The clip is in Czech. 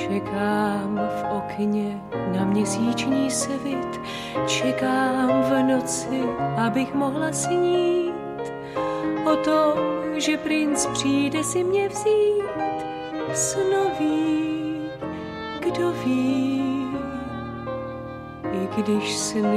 Čekám v okně na měsíční svit, čekám v noci, abych mohla snít o tom, že princ přijde si mě vzít. Snoví, kdo ví, i když sny